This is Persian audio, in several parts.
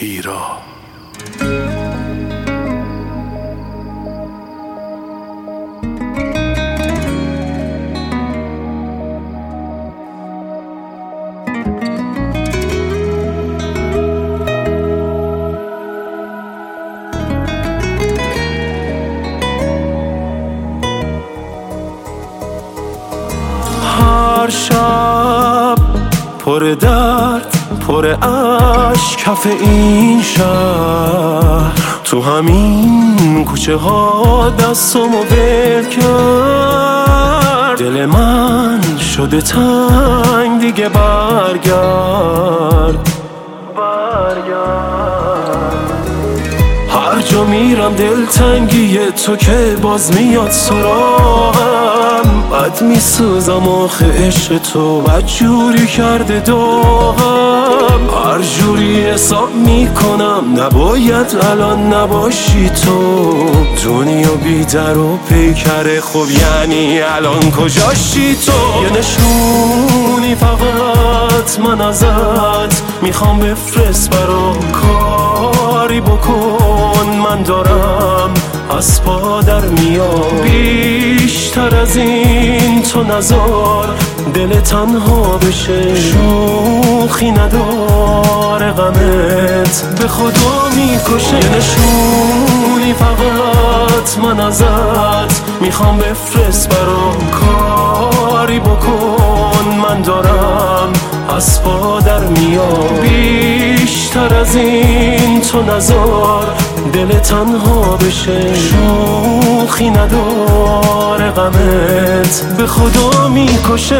هیرا. هر شب پر درد پر اشک کف این شهر، تو همین کوچه ها دستمو ول کرد. دل من شده تنگ دیگه برگرد. هر جا میرم دلتنگی تو که باز میاد سراغم. بد میسوزم آخه عشق تو بدجوری کرده داغم. هر جوری حساب میکنم نباید الان نباشی تو. دنیا بی در و پیکره، خب یعنی الان کجاشی تو؟ یه نشونی فقط من ازت میخوام بفرست برام، کاری بکن من دارم از پا در میام. بیشتر از این تو نزار دل تنها بشه، شوخی نداره غمت به خدا میکشه. یه نشونی فقط من ازت میخوام بفرست برام، کاری بکن من دارم از پا در میام. بیشتر از این تو نزار دل تنها بشه، شوخی نداره غمت به خدا میکشه.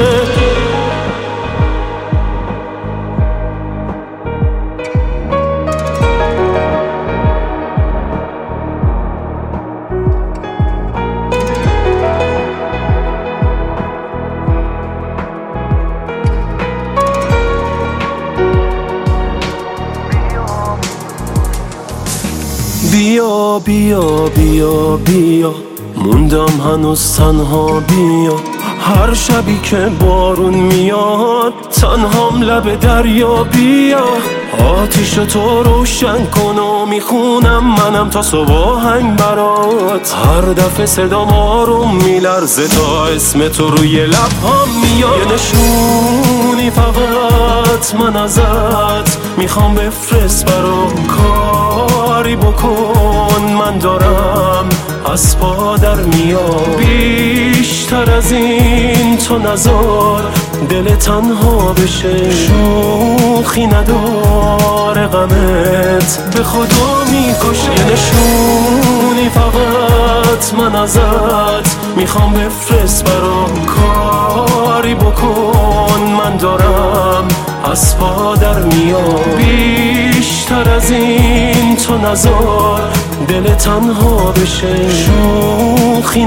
بیا بیا بیا بیا، موندم هنوز تنها. بیا هر شبی که بارون میاد تنهام لب دریا. بیا آتیش تو روشن کن و میخونم منم تا صبح آهنگ برات. هر دفعه صدام آروم میلرزه تا اسم تو روی لبهام میاد. یه نشونی فقط من ازت میخوام بفرست برام، کاری بکن من دارم از پا در میام. بیشتر از این تو نزار دل تنها بشه، شوخی نداره غمت به خدا میکشه. یه نشونی فقط من ازت میخوام بفرست برام، کاری بکن من دارم از پا در میام. بیشتر از این تو نزار دل تنها بشه، شوخی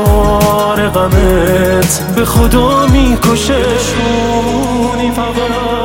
نداره غمت به خدا میکشه. شونی فقط